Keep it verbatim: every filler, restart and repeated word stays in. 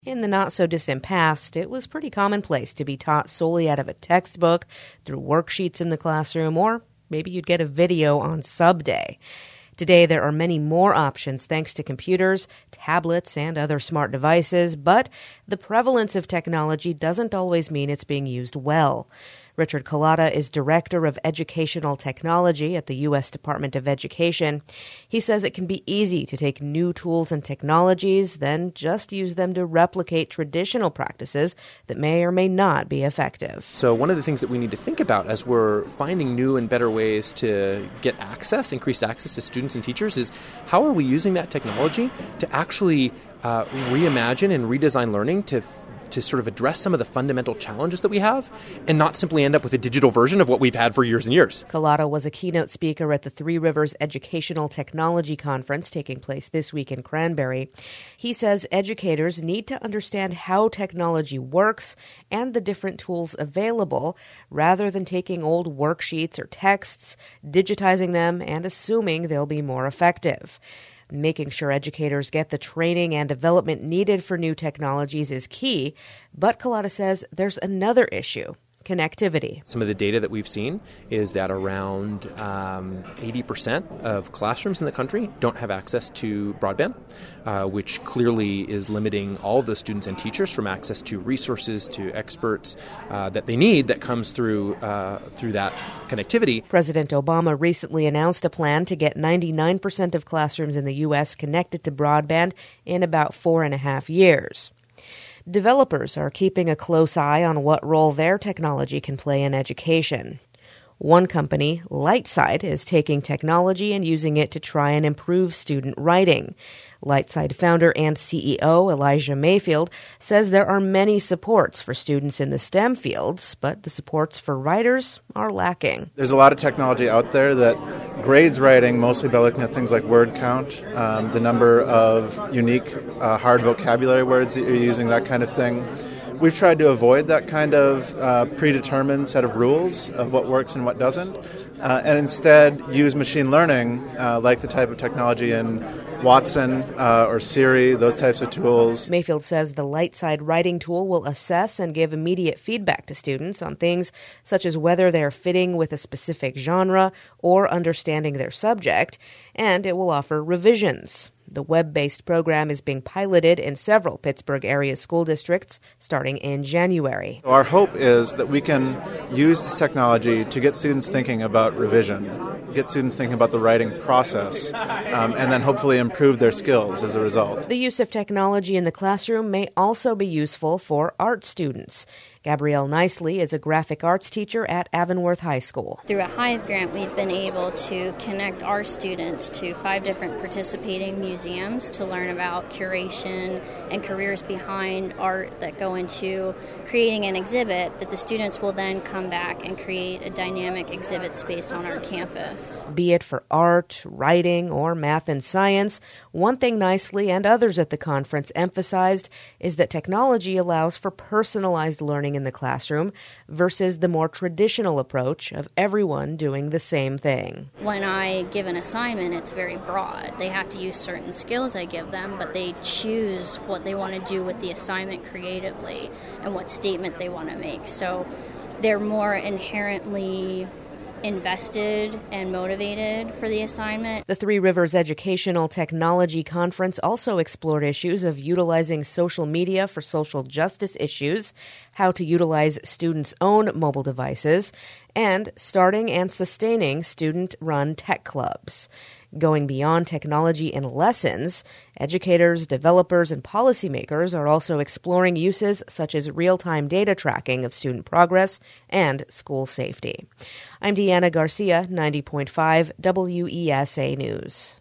In the not-so-distant past, it was pretty commonplace to be taught solely out of a textbook, through worksheets in the classroom, or maybe you'd get a video on Subday. Today, there are many more options thanks to computers, tablets, and other smart devices, but the prevalence of technology doesn't always mean it's being used well. Richard Kalata is Director of Educational Technology at the U S Department of Education. He says it can be easy to take new tools and technologies, then just use them to replicate traditional practices that may or may not be effective. So one of the things that we need to think about as we're finding new and better ways to get access, increased access to students and teachers, is how are we using that technology to actually uh, reimagine and redesign learning to to sort of address some of the fundamental challenges that we have and not simply end up with a digital version of what we've had for years and years. Kalata was a keynote speaker at the Three Rivers Educational Technology Conference taking place this week in Cranberry. He says educators need to understand how technology works and the different tools available rather than taking old worksheets or texts, digitizing them, and assuming they'll be more effective. Making sure educators get the training and development needed for new technologies is key, but Kalata says there's another issue: connectivity. Some of the data that we've seen is that around um, eighty percent of classrooms in the country don't have access to broadband, uh, which clearly is limiting all of those students and teachers from access to resources, to experts uh, that they need that comes through uh, through that connectivity. President Obama recently announced a plan to get ninety-nine percent of classrooms in the U S connected to broadband in about four and a half years. Developers are keeping a close eye on what role their technology can play in education. One company, Lightside, is taking technology and using it to try and improve student writing. Lightside founder and C E O Elijah Mayfield says there are many supports for students in the STEM fields, but the supports for writers are lacking. There's a lot of technology out there that grades writing mostly by looking at things like word count, um, the number of unique uh, hard vocabulary words that you're using, that kind of thing. We've tried to avoid that kind of uh, predetermined set of rules of what works and what doesn't, uh, and instead use machine learning, uh, like the type of technology in Watson uh, or Siri, those types of tools. Mayfield says the Lightside writing tool will assess and give immediate feedback to students on things such as whether they're fitting with a specific genre or understanding their subject, and it will offer revisions. The web-based program is being piloted in several Pittsburgh area school districts starting in January. Our hope is that we can use this technology to get students thinking about revision, get students thinking about the writing process, um, and then hopefully improve their skills as a result. The use of technology in the classroom may also be useful for art students. Gabrielle Nicely is a graphic arts teacher at Avonworth High School. Through a Hive grant, we've been able to connect our students to five different participating museums to learn about curation and careers behind art that go into creating an exhibit that the students will then come back and create a dynamic exhibit space on our campus. Be it for art, writing, or math and science, one thing Nicely and others at the conference emphasized is that technology allows for personalized learning in the classroom versus the more traditional approach of everyone doing the same thing. When I give an assignment, it's very broad. They have to use certain skills I give them, but they choose what they want to do with the assignment creatively and what statement they want to make. So they're more inherently invested and motivated for the assignment. The Three Rivers Educational Technology Conference also explored issues of utilizing social media for social justice issues, how to utilize students' own mobile devices, and starting and sustaining student-run tech clubs. Going beyond technology in lessons, educators, developers, and policymakers are also exploring uses such as real-time data tracking of student progress and school safety. I'm Deanna Garcia, ninety point five W E S A News.